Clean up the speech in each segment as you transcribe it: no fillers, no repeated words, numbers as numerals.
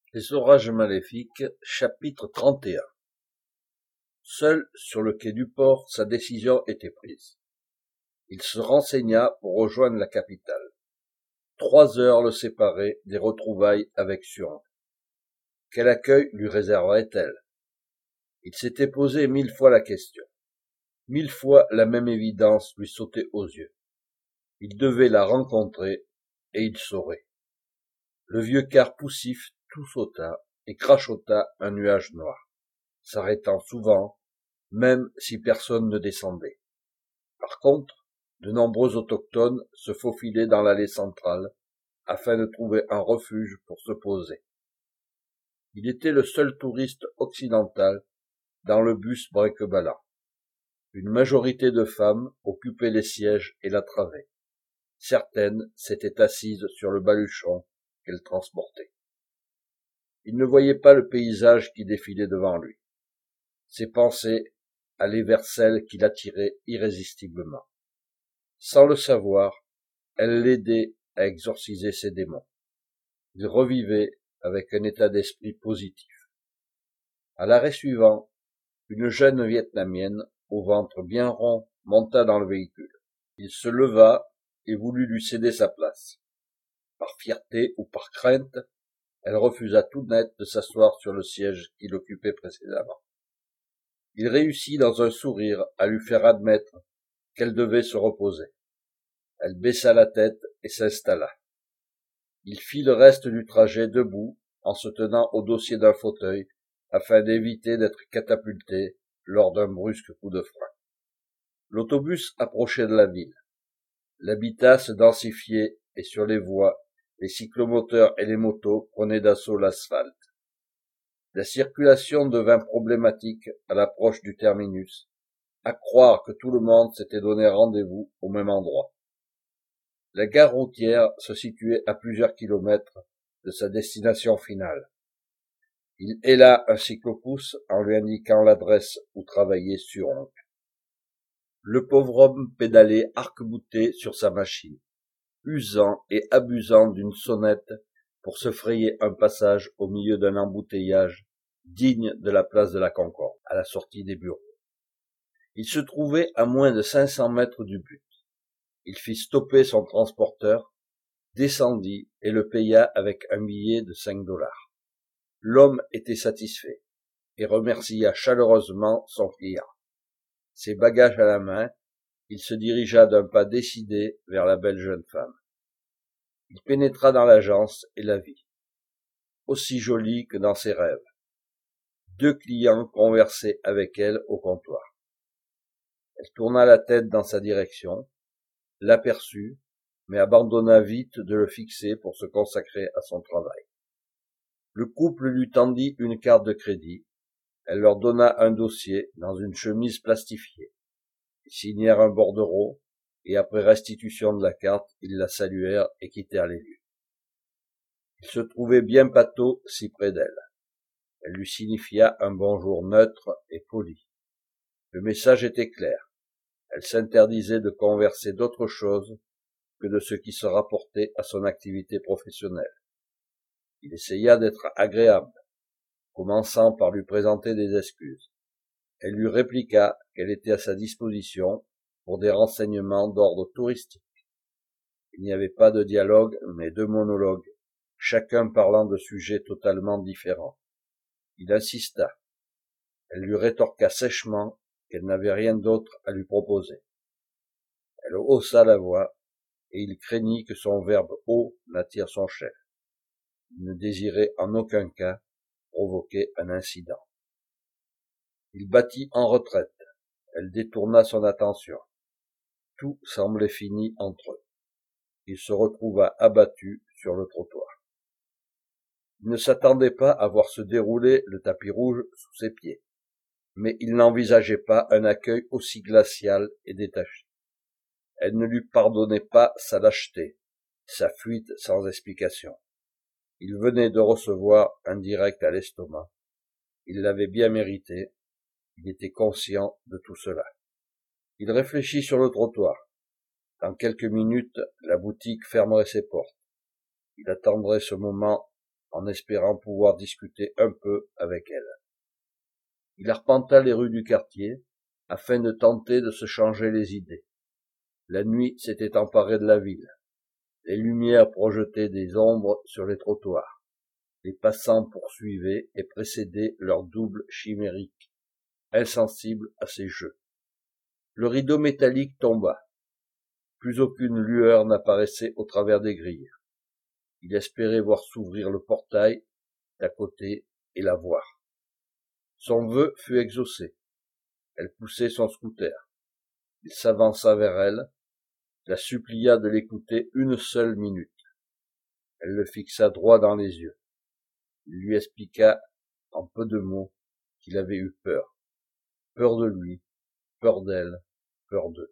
Les orages maléfiques, chapitre 31. Seul sur le quai du port, sa décision était prise. Il se renseigna pour rejoindre la capitale. 3 heures le séparaient des retrouvailles avec Sion. Quel accueil lui réserverait-elle? Il s'était posé 1000 fois la question. 1000 fois la même évidence lui sautait aux yeux. Il devait la rencontrer, et il saurait. Le vieux car poussif tout sauta et crachota un nuage noir, s'arrêtant souvent, même si personne ne descendait. Par contre, de nombreux autochtones se faufilaient dans l'allée centrale, afin de trouver un refuge pour se poser. Il était le seul touriste occidental dans le bus brequebalant. Une majorité de femmes occupaient les sièges et la travée. Certaines s'étaient assises sur le baluchon qu'elles transportaient. Il ne voyait pas le paysage qui défilait devant lui. Ses pensées allaient vers celle qui l'attirait irrésistiblement. Sans le savoir, elle l'aidait à exorciser ses démons. Il revivait avec un état d'esprit positif. À l'arrêt suivant, une jeune Vietnamienne, au ventre bien rond, monta dans le véhicule. Il se leva et voulut lui céder sa place. Par fierté ou par crainte, elle refusa tout net de s'asseoir sur le siège qu'il occupait précédemment. Il réussit dans un sourire à lui faire admettre qu'elle devait se reposer. Elle baissa la tête et s'installa. Il fit le reste du trajet debout, en se tenant au dossier d'un fauteuil, afin d'éviter d'être catapulté lors d'un brusque coup de frein. L'autobus approchait de la ville. L'habitat se densifiait et sur les voies, les cyclomoteurs et les motos prenaient d'assaut l'asphalte. La circulation devint problématique à l'approche du terminus, à croire que tout le monde s'était donné rendez-vous au même endroit. La gare routière se situait à plusieurs kilomètres de sa destination finale. Il héla un cyclopousse en lui indiquant l'adresse où travaillait Suong. Le pauvre homme pédalait arc-bouté sur sa machine, usant et abusant d'une sonnette pour se frayer un passage au milieu d'un embouteillage digne de la place de la Concorde, à la sortie des bureaux. Il se trouvait à moins de 500 mètres du but. Il fit stopper son transporteur, descendit et le paya avec un billet de $5. L'homme était satisfait et remercia chaleureusement son client. Ses bagages à la main, il se dirigea d'un pas décidé vers la belle jeune femme. Il pénétra dans l'agence et la vit, aussi jolie que dans ses rêves. 2 clients conversaient avec elle au comptoir. Elle tourna la tête dans sa direction, l'aperçut, mais abandonna vite de le fixer pour se consacrer à son travail. Le couple lui tendit une carte de crédit. Elle leur donna un dossier dans une chemise plastifiée. Ils signèrent un bordereau, et après restitution de la carte, ils la saluèrent et quittèrent les lieux. Il se trouvait bien pâteau si près d'elle. Elle lui signifia un bonjour neutre et poli. Le message était clair. Elle s'interdisait de converser d'autre chose que de ce qui se rapportait à son activité professionnelle. Il essaya d'être agréable, commençant par lui présenter des excuses. Elle lui répliqua qu'elle était à sa disposition pour des renseignements d'ordre touristique. Il n'y avait pas de dialogue, mais de monologue, chacun parlant de sujets totalement différents. Il insista. Elle lui rétorqua sèchement qu'elle n'avait rien d'autre à lui proposer. Elle haussa la voix, et il craignit que son verbe haut n'attire son chef. Il ne désirait en aucun cas provoquer un incident. Il battit en retraite. Elle détourna son attention. Tout semblait fini entre eux. Il se retrouva abattu sur le trottoir. Il ne s'attendait pas à voir se dérouler le tapis rouge sous ses pieds, mais il n'envisageait pas un accueil aussi glacial et détaché. Elle ne lui pardonnait pas sa lâcheté, sa fuite sans explication. Il venait de recevoir un direct à l'estomac. Il l'avait bien mérité. Il était conscient de tout cela. Il réfléchit sur le trottoir. Dans quelques minutes, la boutique fermerait ses portes. Il attendrait ce moment en espérant pouvoir discuter un peu avec elle. Il arpenta les rues du quartier, afin de tenter de se changer les idées. La nuit s'était emparée de la ville. Les lumières projetaient des ombres sur les trottoirs. Les passants poursuivaient et précédaient leur double chimérique, insensible à ces jeux. Le rideau métallique tomba. Plus aucune lueur n'apparaissait au travers des grilles. Il espérait voir s'ouvrir le portail d'à côté et la voir. Son vœu fut exaucé. Elle poussait son scooter. Il s'avança vers elle, la supplia de l'écouter une seule minute. Elle le fixa droit dans les yeux. Il lui expliqua en peu de mots qu'il avait eu peur. Peur de lui, peur d'elle, peur d'eux.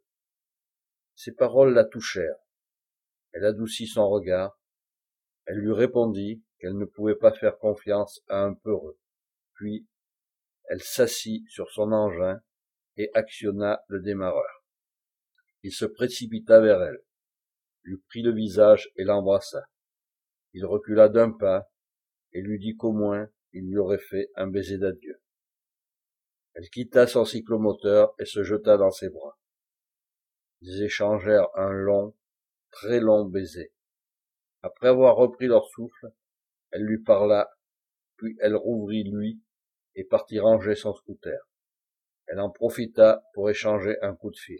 Ces paroles la touchèrent. Elle adoucit son regard. Elle lui répondit qu'elle ne pouvait pas faire confiance à un peureux. Puis, elle s'assit sur son engin et actionna le démarreur. Il se précipita vers elle, lui prit le visage et l'embrassa. Il recula d'un pas et lui dit qu'au moins il lui aurait fait un baiser d'adieu. Elle quitta son cyclomoteur et se jeta dans ses bras. Ils échangèrent un long, très long baiser. Après avoir repris leur souffle, elle lui parla, puis elle rouvrit lui et partit ranger son scooter. Elle en profita pour échanger un coup de fil.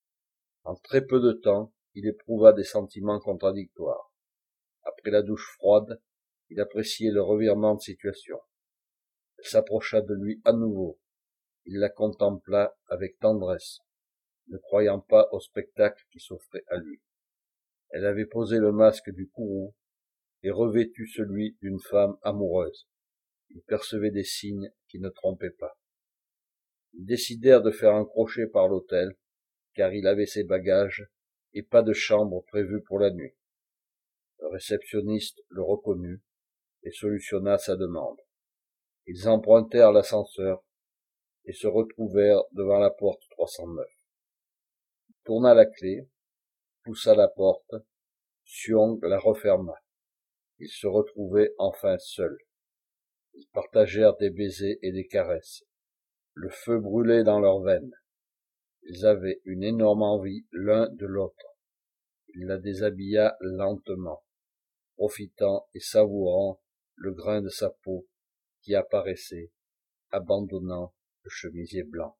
En très peu de temps, il éprouva des sentiments contradictoires. Après la douche froide, il appréciait le revirement de situation. Elle s'approcha de lui à nouveau. Il la contempla avec tendresse, ne croyant pas au spectacle qui s'offrait à lui. Elle avait posé le masque du courroux et revêtu celui d'une femme amoureuse. Il percevait des signes qui ne trompaient pas. Ils décidèrent de faire un crochet par l'hôtel, car il avait ses bagages et pas de chambre prévue pour la nuit. Le réceptionniste le reconnut et solutionna sa demande. Ils empruntèrent l'ascenseur et se retrouvèrent devant la porte 309. Il tourna la clé, poussa la porte, Suong la referma. Ils se retrouvaient enfin seuls. Ils partagèrent des baisers et des caresses. Le feu brûlait dans leurs veines. Ils avaient une énorme envie l'un de l'autre. Il la déshabilla lentement, profitant et savourant le grain de sa peau qui apparaissait, abandonnant le chemisier blanc.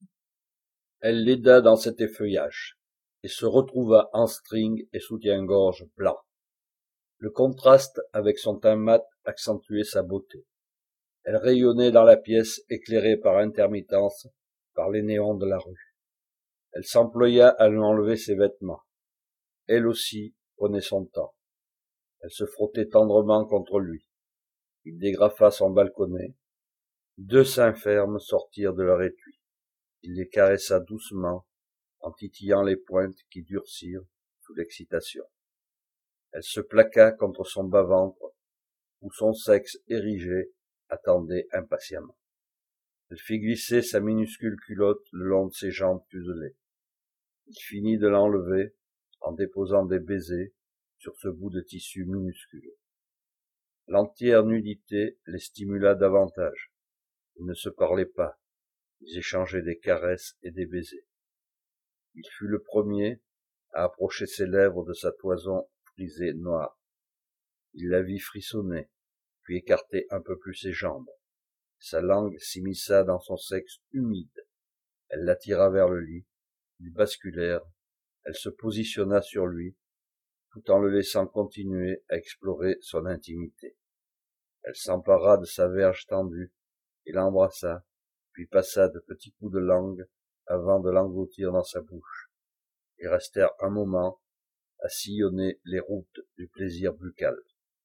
Elle l'aida dans cet effeuillage et se retrouva en string et soutien-gorge blanc. Le contraste avec son teint mat accentuait sa beauté. Elle rayonnait dans la pièce, éclairée par intermittence par les néons de la rue. Elle s'employa à lui enlever ses vêtements. Elle aussi prenait son temps. Elle se frottait tendrement contre lui. Il dégrafa son balconnet. Deux seins fermes sortirent de leur étui. Il les caressa doucement, en titillant les pointes qui durcirent sous l'excitation. Elle se plaqua contre son bas-ventre, où son sexe érigé attendait impatiemment. Elle fit glisser sa minuscule culotte le long de ses jambes fuselées. Il finit de l'enlever en déposant des baisers sur ce bout de tissu minuscule. L'entière nudité les stimula davantage. Ils ne se parlaient pas, ils échangeaient des caresses et des baisers. Il fut le premier à approcher ses lèvres de sa toison frisée noire. Il la vit frissonner, puis écarter un peu plus ses jambes. Sa langue s'immisça dans son sexe humide. Elle l'attira vers le lit. Ils basculèrent. Elle se positionna sur lui, tout en le laissant continuer à explorer son intimité. Elle s'empara de sa verge tendue et l'embrassa, puis passa de petits coups de langue avant de l'engloutir dans sa bouche. Ils restèrent un moment à sillonner les routes du plaisir buccal.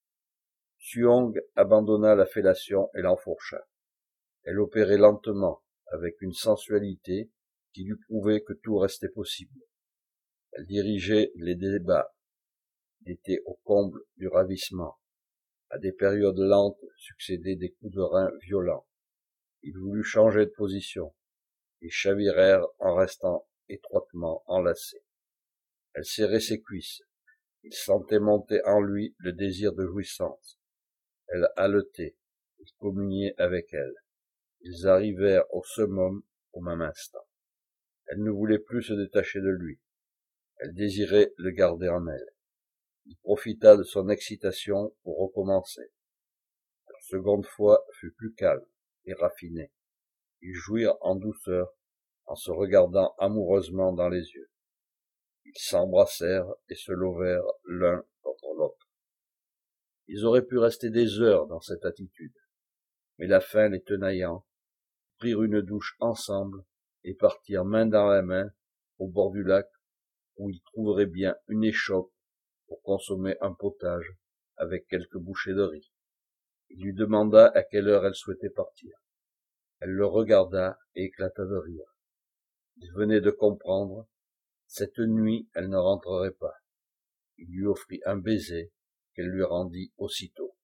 Suong abandonna la fellation et l'enfourcha. Elle opérait lentement, avec une sensualité qui lui prouvait que tout restait possible. Elle dirigeait les débats, était au comble du ravissement. À des périodes lentes succédaient des coups de rein violents. Il voulut changer de position. Ils chavirèrent en restant étroitement enlacés. Elle serrait ses cuisses. Il sentait monter en lui le désir de jouissance. Elle haletait, il communiait avec elle. Ils arrivèrent au summum au même instant. Elle ne voulait plus se détacher de lui. Elle désirait le garder en elle. Il profita de son excitation pour recommencer. La seconde fois fut plus calme et raffinée. Ils jouirent en douceur, en se regardant amoureusement dans les yeux. Ils s'embrassèrent et se levèrent l'un contre l'autre. Ils auraient pu rester des heures dans cette attitude, mais la faim les tenaillant, prirent une douche ensemble et partirent main dans la main au bord du lac où ils trouveraient bien une échoppe pour consommer un potage avec quelques bouchées de riz. Il lui demanda à quelle heure elle souhaitait partir. Elle le regarda et éclata de rire. Il venait de comprendre. Cette nuit, elle ne rentrerait pas. Il lui offrit un baiser qu'elle lui rendit aussitôt.